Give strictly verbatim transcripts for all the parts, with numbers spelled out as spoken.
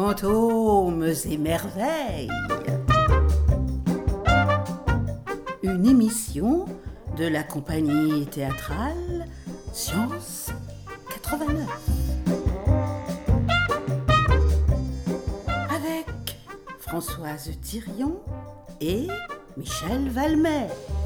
Fantômes et merveilles. Une émission de la compagnie théâtrale Science quatre-vingt-neuf. Avec Françoise Thirion et Michel Valmet.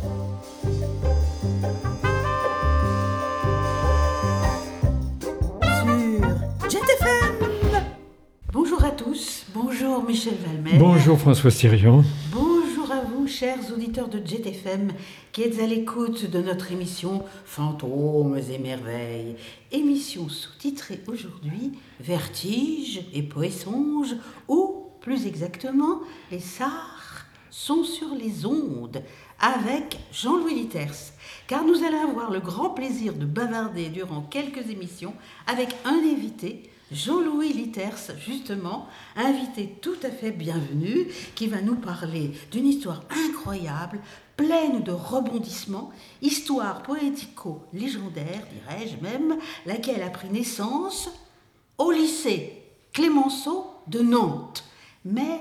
Sur Jet F M. Bonjour à tous. Bonjour Michel Valmet. Bonjour Françoise Thirion. Bonjour à vous, chers auditeurs de Jet F M, qui êtes à l'écoute de notre émission Fantômes et merveilles. Émission sous-titrée aujourd'hui Vertige et Poessonges, ou plus exactement, les Sars sont sur les ondes, avec Jean-Louis Liters. Car nous allons avoir le grand plaisir de bavarder durant quelques émissions avec un invité, Jean-Louis Liters, justement, invité tout à fait bienvenu, qui va nous parler d'une histoire incroyable, pleine de rebondissements, histoire poético-légendaire, dirais-je même, laquelle a pris naissance au lycée Clémenceau de Nantes. Mais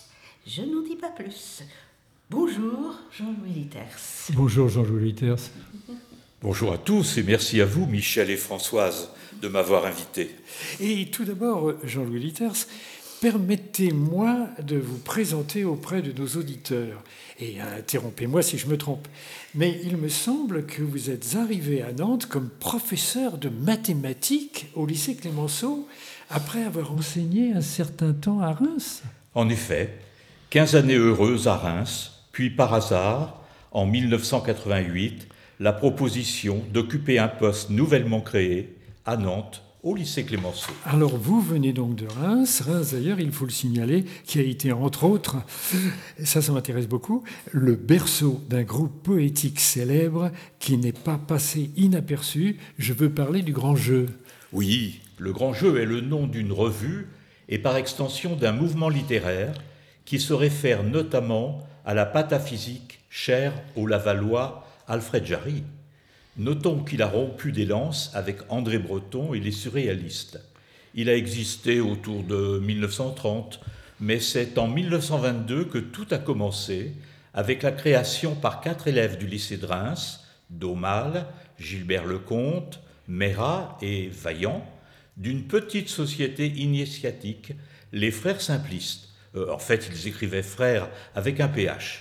je n'en dis pas plus. Bonjour Jean-Louis Liters. Bonjour Jean-Louis Liters. Bonjour à tous et merci à vous, Michel et Françoise, de m'avoir invité. Et tout d'abord, Jean-Louis Liters, permettez-moi de vous présenter auprès de nos auditeurs. Et interrompez-moi si je me trompe. Mais il me semble que vous êtes arrivé à Nantes comme professeur de mathématiques au lycée Clémenceau, après avoir enseigné un certain temps à Reims. En effet, quinze années heureuses à Reims, puis par hasard, en dix-neuf cent quatre-vingt-huit, la proposition d'occuper un poste nouvellement créé à Nantes, au lycée Clémenceau. Alors vous venez donc de Reims, Reims d'ailleurs, il faut le signaler, qui a été entre autres, ça ça m'intéresse beaucoup, le berceau d'un groupe poétique célèbre qui n'est pas passé inaperçu, je veux parler du Grand Jeu. Oui, le Grand Jeu est le nom d'une revue et par extension d'un mouvement littéraire qui se réfère notamment à la pataphysique chère au Lavallois Alfred Jarry. Notons qu'il a rompu des lances avec André Breton et les surréalistes. Il a existé autour de dix-neuf cent trente, mais c'est en dix-neuf cent vingt-deux que tout a commencé avec la création par quatre élèves du lycée de Reims, Daumal, Gilbert Lecomte, Mérat et Vaillant, d'une petite société initiatique, les Frères Simplistes. Euh, en fait, ils écrivaient frères avec un P H.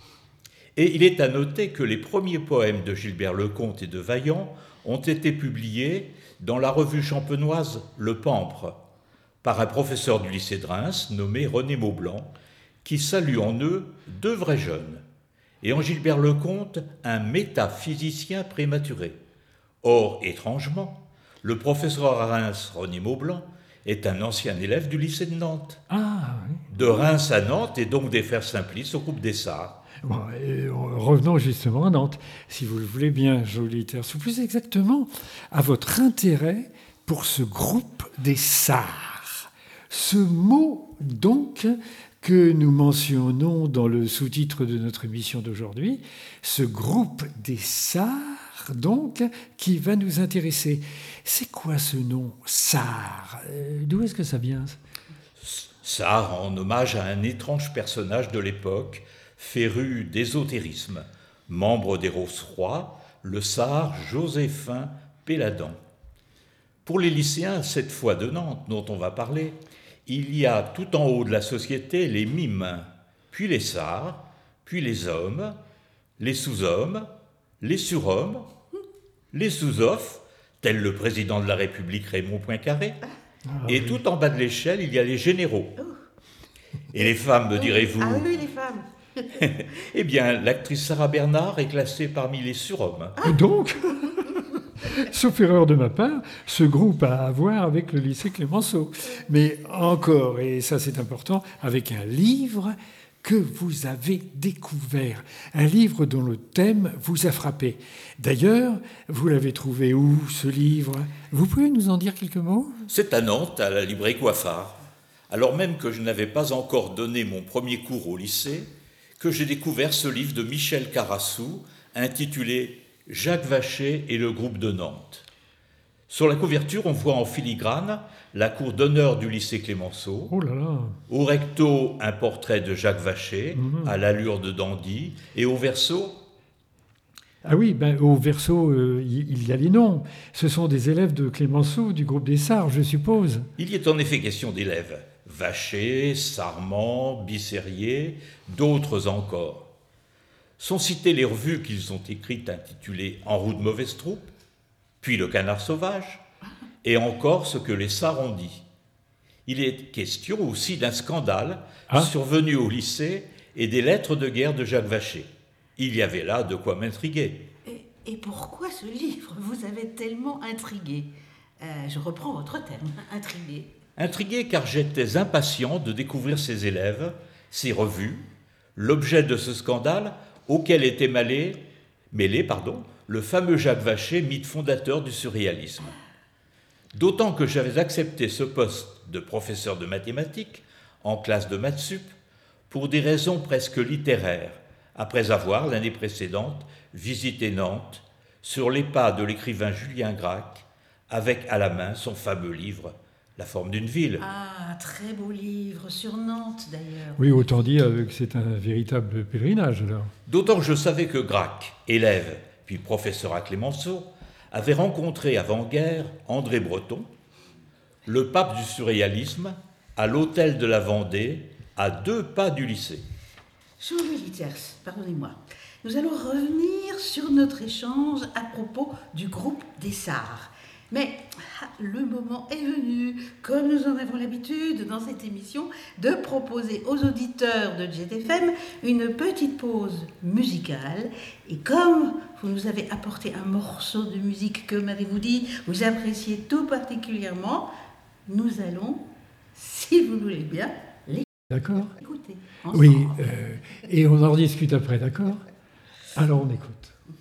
Et il est à noter que les premiers poèmes de Gilbert Lecomte et de Vaillant ont été publiés dans la revue champenoise Le Pampre, par un professeur du lycée de Reims nommé René Maublanc, qui salue en eux deux vrais jeunes, et en Gilbert Lecomte un métaphysicien prématuré. Or, étrangement, le professeur à Reims, René Maublanc, est un ancien élève du lycée de Nantes. Ah, oui. De Reims à Nantes et donc des Frères Simplistes au groupe des Sars. Bon, et revenons justement à Nantes, si vous le voulez bien, Jean-Louis Liters, ou plus exactement à votre intérêt pour ce groupe des Sars. Ce mot, donc, que nous mentionnons dans le sous-titre de notre émission d'aujourd'hui, ce groupe des Sars, donc, qui va nous intéresser. C'est quoi ce nom, Sars ? D'où est-ce que ça vient ? Sars, en hommage à un étrange personnage de l'époque, féru d'ésotérisme, membre des Rose-Rois, le Sars Joséphin Péladan. Pour les lycéens, cette fois de Nantes, dont on va parler, il y a tout en haut de la société les mimes, puis les Sars, puis les hommes, les sous-hommes, les surhommes, les sous-offres, tel le président de la République Raymond Poincaré, ah, et oui. tout en bas de l'échelle, il y a les généraux. Et les femmes, me direz-vous ? Ah oui, les femmes. Eh bien, l'actrice Sarah Bernard est classée parmi les surhommes. Ah. Donc, sauf erreur de ma part, ce groupe a à voir avec le lycée Clémenceau. Mais encore, et ça c'est important, avec un livre que vous avez découvert. Un livre dont le thème vous a frappé. D'ailleurs, vous l'avez trouvé où, ce livre ? Vous pouvez nous en dire quelques mots ? C'est à Nantes, à la librairie Coiffard. Alors même que je n'avais pas encore donné mon premier cours au lycée, que j'ai découvert ce livre de Michel Carassou, intitulé « Jacques Vacher et le groupe de Nantes ». Sur la couverture, on voit en filigrane la cour d'honneur du lycée Clémenceau. Oh là là. Au recto, un portrait de Jacques Vacher, Mmh. à l'allure de dandy. Et au verso, Ah oui, ben, au verso, euh, il il y a les noms. Ce sont des élèves de Clémenceau, du groupe des Sarres, je suppose. il y est en effet question d'élèves. Vacher, Sarment, Bisserier, d'autres encore. Sont citées les revues qu'ils ont écrites intitulées En route mauvaise troupe, puis Le Canard sauvage, et encore ce que les Sarres ont dit. Il est question aussi d'un scandale Ah. survenu au lycée et des lettres de guerre de Jacques Vacher. Il y avait là de quoi m'intriguer. Et, et pourquoi ce livre vous avait tellement intrigué? Euh, Je reprends votre terme, intrigué. Intrigué car j'étais impatient de découvrir ces élèves, ces revues, l'objet de ce scandale auquel était mêlé, mêlé pardon, le fameux Jacques Vacher, mythe fondateur du surréalisme. D'autant que j'avais accepté ce poste de professeur de mathématiques en classe de maths sup pour des raisons presque littéraires, après avoir, l'année précédente, visité Nantes sur les pas de l'écrivain Julien Gracq, avec à la main son fameux livre « La forme d'une ville ». Ah, très beau livre, sur Nantes d'ailleurs. Oui, autant dire que c'est un véritable pèlerinage, alors. D'autant que je savais que Gracq, élève puis professeur à Clémenceau, avait rencontré avant-guerre André Breton, le pape du surréalisme, à l'hôtel de la Vendée, à deux pas du lycée. Jean-Louis Liters, pardonnez-moi. Nous allons revenir sur notre échange à propos du groupe des Sarres. Mais ah, le moment est venu, comme nous en avons l'habitude dans cette émission, de proposer aux auditeurs de Jet F M une petite pause musicale. Et comme vous nous avez apporté un morceau de musique que, m'avez-vous dit, vous appréciez tout particulièrement, nous allons, si vous voulez bien, D'accord? l'écouter. Oui, ensemble. euh, et on en rediscute après, d'accord? Alors on écoute.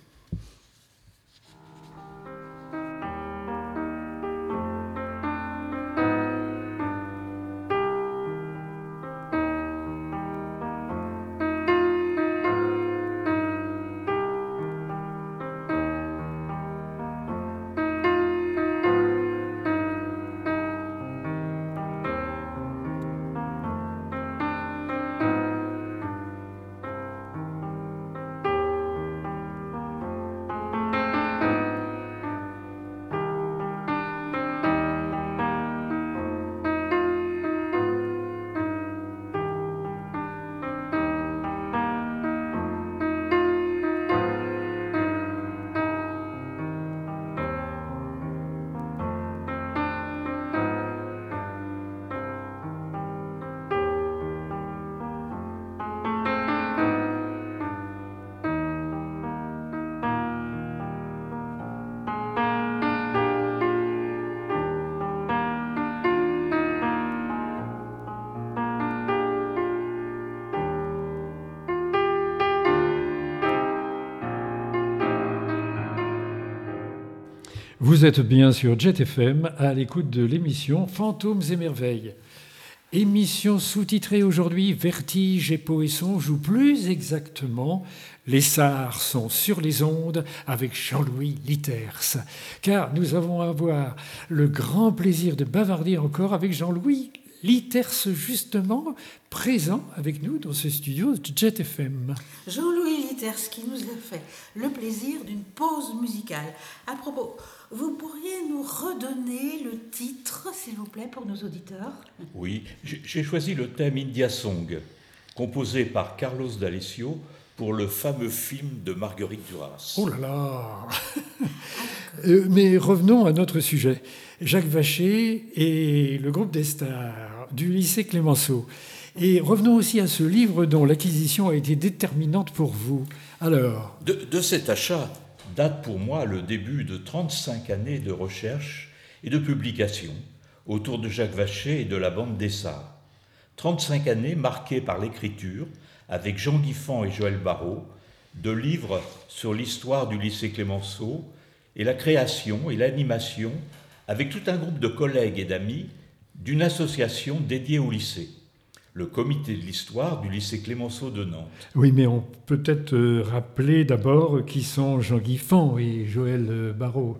Vous êtes bien sur Jet F M à l'écoute de l'émission Fantômes et Merveilles. Émission sous-titrée aujourd'hui Vertige et Poessonge, ou plus exactement Les Sarres sont sur les ondes avec Jean-Louis Liters. Car nous avons à avoir le grand plaisir de bavarder encore avec Jean-Louis Liters, justement présent avec nous dans ce studio de Jet F M. Jean-Louis Liters qui nous a fait le plaisir d'une pause musicale. À propos, vous pourriez nous redonner le titre, s'il vous plaît, pour nos auditeurs? Oui, j'ai j'ai choisi le thème India Song, composé par Carlos D'Alessio pour le fameux film de Marguerite Duras. Oh là là. Euh, Mais revenons à notre sujet. Jacques Vacher et le groupe des Stars du lycée Clémenceau. Et revenons aussi à ce livre dont l'acquisition a été déterminante pour vous. Alors, De, de cet achat date pour moi le début de trente-cinq années de recherche et de publication autour de Jacques Vacher et de la bande des Sarres. trente-cinq années marquées par l'écriture, avec Jean Guiffant et Joël Barrault, de livres sur l'histoire du lycée Clémenceau et la création et l'animation, avec tout un groupe de collègues et d'amis, d'une association dédiée au lycée, le comité de l'histoire du lycée Clémenceau de Nantes. oui, mais on peut peut-être euh, rappeler d'abord qui sont Jean Guiffant et Joël euh, Barrault.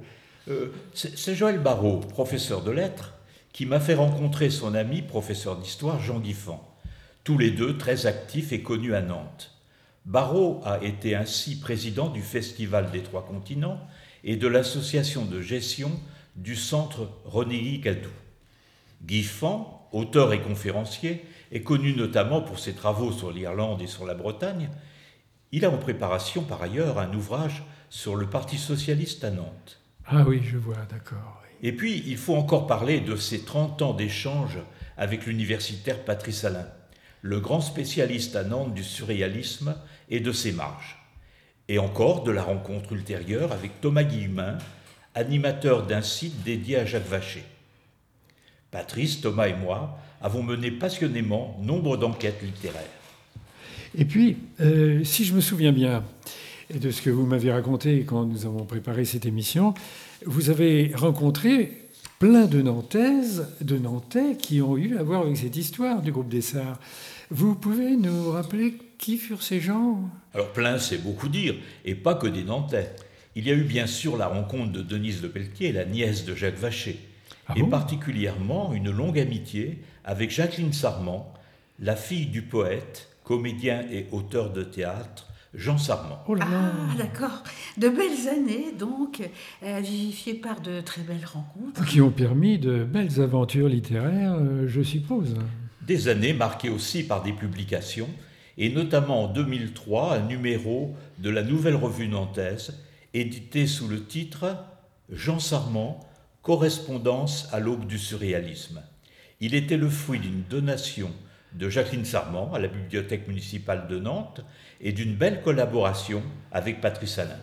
Euh, c'est, c'est Joël Barrault, professeur de lettres, qui m'a fait rencontrer son ami, professeur d'histoire, Jean Guiffan, tous les deux très actifs et connus à Nantes. Barrault a été ainsi président du Festival des Trois Continents et de l'association de gestion du Centre René Gadou. Guiffan, auteur et conférencier, est connu notamment pour ses travaux sur l'Irlande et sur la Bretagne. Il a en préparation par ailleurs un ouvrage sur le Parti socialiste à Nantes. Ah oui, je vois, d'accord. Et puis, il faut encore parler de ses trente ans d'échange avec l'universitaire Patrice Allain, le grand spécialiste à Nantes du surréalisme et de ses marges. Et encore de la rencontre ultérieure avec Thomas Guillemin, animateur d'un site dédié à Jacques Vacher. Patrice, Thomas et moi avons mené passionnément nombre d'enquêtes littéraires. Et puis, euh, si je me souviens bien de ce que vous m'avez raconté quand nous avons préparé cette émission, vous avez rencontré plein de Nantaises, de Nantais qui ont eu à voir avec cette histoire du groupe des Sarres. Vous pouvez nous rappeler qui furent ces gens ? Alors plein, c'est beaucoup dire, et pas que des Nantais. Il y a eu bien sûr la rencontre de Denise Lepelletier, la nièce de Jacques Vacher, ah et bon particulièrement une longue amitié avec Jacqueline Sarment, la fille du poète, comédien et auteur de théâtre, Jean Sarment. Oh là là. Ah, d'accord. De belles années, donc, euh, vivifiées par de très belles rencontres. Qui ont permis de belles aventures littéraires, euh, je suppose. Des années marquées aussi par des publications, et notamment en deux mille trois, un numéro de la Nouvelle Revue Nantaise, édité sous le titre « Jean Sarment, correspondance à l'aube du surréalisme ». Il était le fruit d'une donation de Jacqueline Sarment à la Bibliothèque municipale de Nantes et d'une belle collaboration avec Patrice Allain.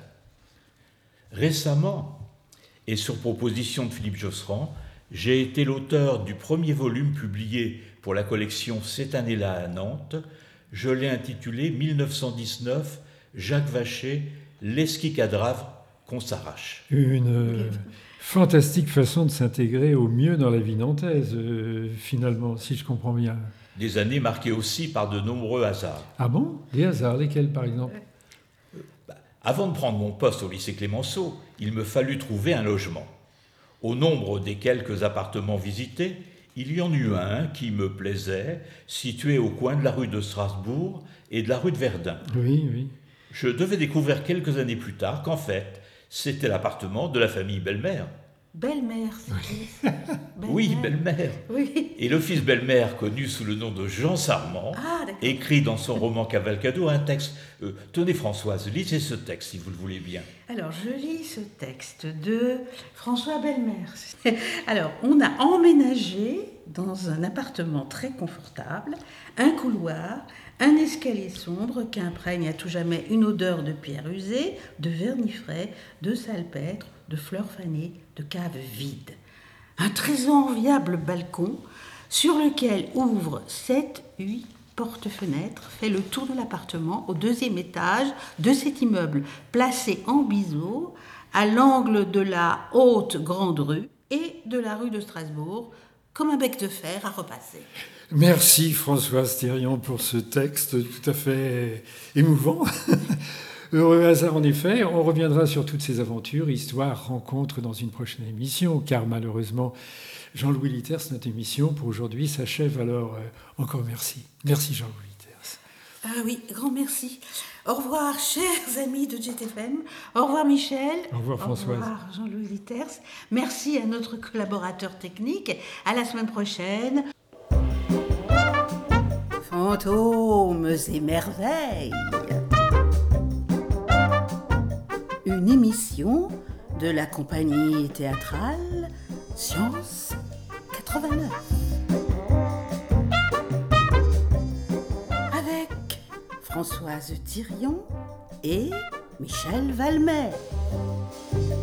Récemment, et sur proposition de Philippe Josserand, j'ai été l'auteur du premier volume publié pour la collection Cette année-là à Nantes. Je l'ai intitulé mille neuf cent dix-neuf, Jacques Vacher, l'esquicadravre qu'on s'arrache. Une euh, fantastique façon de s'intégrer au mieux dans la vie nantaise, euh, finalement, si je comprends bien. Des années marquées aussi par de nombreux hasards. Ah bon ? Des hasards, lesquels par exemple ? euh, bah, Avant de prendre mon poste au lycée Clémenceau, il me fallut trouver un logement. Au nombre des quelques appartements visités, il y en eut un qui me plaisait, situé au coin de la rue de Strasbourg et de la rue de Verdun. Oui, oui. Je devais découvrir quelques années plus tard qu'en fait, c'était l'appartement de la famille Bellemare. Bellemare, c'est Belle Oui, Bellemare. Oui. Et le fils Bellemare, connu sous le nom de Jean Sarment, ah, écrit dans son roman Cavalcado un texte. Euh, tenez Françoise, lisez ce texte si vous le voulez bien. Alors, je lis ce texte de François Bellemare. Alors, on a emménagé dans un appartement très confortable, un couloir, un escalier sombre qui imprègne à tout jamais une odeur de pierre usée, de vernis frais, de salpêtre, de fleurs fanées, de caves vides. Un très enviable balcon sur lequel ouvrent sept, huit portes-fenêtres fait le tour de l'appartement au deuxième étage de cet immeuble placé en biseau à l'angle de la haute grande rue et de la rue de Strasbourg, comme un bec de fer à repasser. Merci Françoise Thirion pour ce texte tout à fait émouvant. Heureux hasard en effet, on reviendra sur toutes ces aventures, histoires, rencontres dans une prochaine émission, car malheureusement, Jean-Louis Liters, notre émission pour aujourd'hui s'achève, alors euh, encore merci. Merci Jean-Louis Liters. Ah oui, grand merci. Au revoir, chers amis de Jet F M. Au revoir, Michel. Au revoir, Françoise. Au revoir, Jean-Louis Liters. Merci à notre collaborateur technique. À la semaine prochaine. Fantômes et merveilles. Une émission de la compagnie théâtrale Science quatre-vingt-neuf. Avec Françoise Thirion et Michel Valmer.